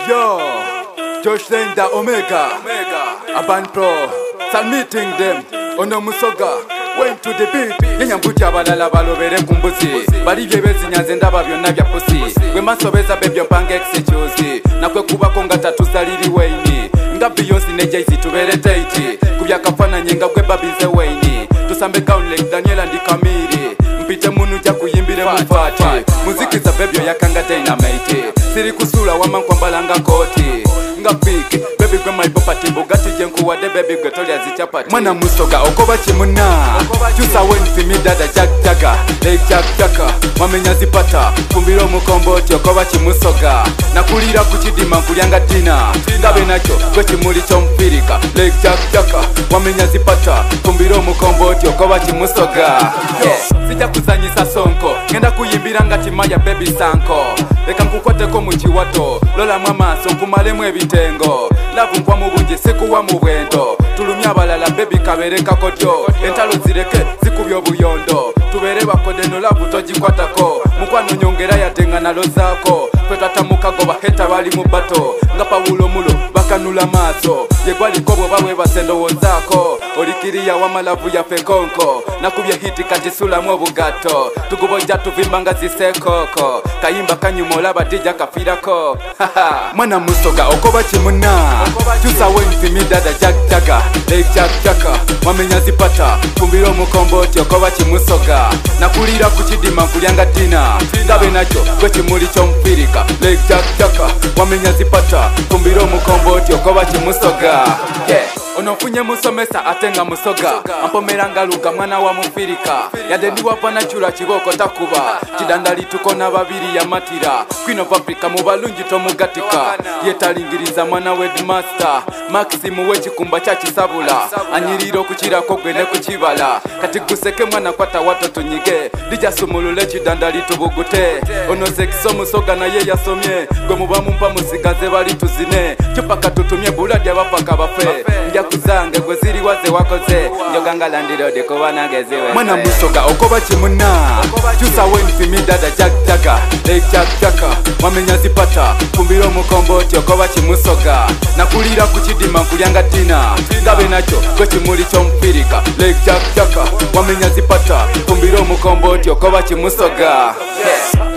Yo, Josh Lenda Omega, Aban Pro, start meeting them. Ono Musoga, went to the beat. Yenyambuja balala balobere kumbuzi. Balivye bezi nyanze ndaba byonna bya pusi. Gwe masobeza baby mpange excuse. Nakwe kuba konga tatu saliri waini. Nga Beyonce ne Jay-Z tubere taiti. Kubya kafana nyenga gwe babinze waini. Tusambe Gown Lake Daniel and Kamiri. Mpite munu ja kuyimbire mufati. Muziki za baby yakanga dynamite. Siri kusula wamankwambalanga koti. Nga piki, baby gwe my bopati. Bugatti jenku wade baby gwe toli azichapati. Mwana Musoga okoba chimuna. Chusa wenfi midada Jack Jagger. Hey Jack Jagger, wamenya zipata. Kumbiro mukomboti okoba chimusoga. Nakulira kuchidima kulyanga tina. Ngabe nacho gwe chimuli chompirika. Hey Jack Jagger, wamenya zipata. Kumbiro mukomboti okoba chimusoga. Sija kuzanyisa sonko, ngenda kuyimbira ngati maya baby sanko. Leka nkukwateko muchiwato, lola mwamaso nkumalemu ebitengo. Lavu nkwa mubunji sikuwa mubwendo. Tulumya abalala baby kabereka kodyo. Entalo zireke zikubyo buyondo. Tubere bakodeno lavu tojikwatako. Mukwano nyongera yatenga nalo zako. Kwetatamuka goba heta bali mubato. Nga Paulo mulo bakanula maso. Yegwali kobo bawe basendo wozako. Olikiriya wamalavu ya fekonko. Nakubye hiti kajisula mwobugato. Tukuboja tuvimbanga zisekoko. Kayimba kanyumola batija kafirako. Mwana Musoga okoba chimuna. Chusa wenfi midada Jack Jagger. Hey Jack Jagger, wamenya zipata. Kumbiro mukomboti okoba chimusoga. Nakulira kuchidima kulyanga tina. Ngabe nacho gwe chimuli chompirika. Hey Jack Jagger, wamenya zipata. Kumbiro mukomboti okoba chimusoga. Onofunye musomesa atenga Musoga. Ampomeranga luga mwana wa mufirika. Yade niwapana chula chiboko takuba. Chidandali tukona babiri ya matira. Queen of Africa mubalungi tomugatika. Yetalingiriza mwana Wedmaster. Maximu wechikumba chachisabula. Anyiriro kuchira kogwene kuchibala. Kati guseke mwana kwata wato tunyige. Dija sumulule chidandali tubugute. Onozekiso Musoga na ye yasomye. Gwe mubamu mpa musigaze bali tuzine. Chupaka tutumye buladi abapaka bafe. Kuzange gwe ziri waze wakoze. Njoganga landirode kuba nageziwe. Mwana Musoga okoba chimuna. Chusa wenfi midada Jack Jagger. Hey Jack Jagger, wamenya zipata. Kumbiro mukomboti okoba chimusoga. Nakulira kuchidima kulyanga tina. Ngabe nacho gwe chimuli chompirika. Hey Jack Jagger, wamenya zipata. Kumbiro mukomboti okoba chimusoga.